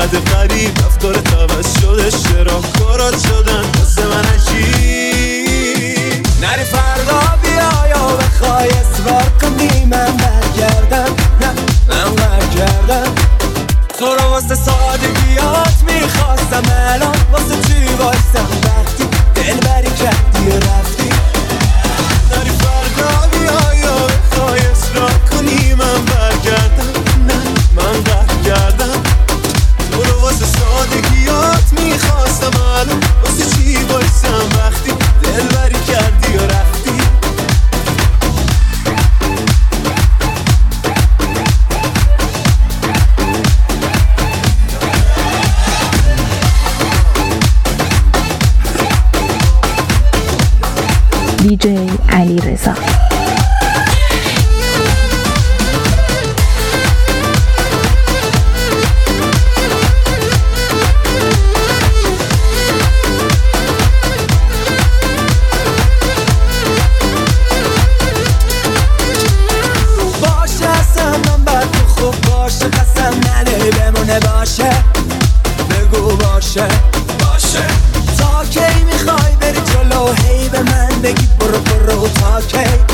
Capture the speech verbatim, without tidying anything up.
بعد قریب افکار عوض شده، چرا کارات شدن واسه من عجیب. نری فردا بیا یا بخوای اصرار کنی من برگردم، نه من برگردم. تو رو واسه سادگیات میخواستم، الان واسه چی بایستم وقتی دلبری کردی و رفتی. نری فردا بیا یا بخوای اصرار کنی من برگردم، نه من برگردم. تو رو واسه سادگیات میخواستم، الان واسه چی بایستم وقتی دلبری کردی و رفتی. دیجی علیرضا. باشه اصلا من بر تو خوب باشه، قسم نده بمونه باشه، بگو باشه باشه. تا کی میخوای بری جلو، هی به من بگی برو برو تا کی؟